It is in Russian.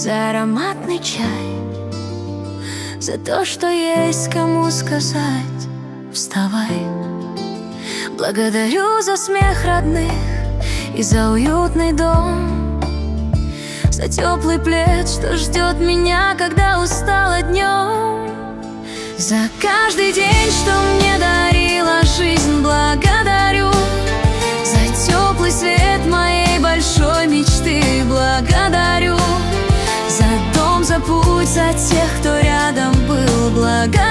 за ароматный чай, за то, что есть кому сказать «вставай». Благодарю за смех родных и за уютный дом, за теплый плед, что ждет меня, когда устала днем. За каждый день, что мне дарила жизнь, благодарю. За теплый свет моей большой мечты благодарю. За дом, за путь, за тех, кто рядом был, благодарю.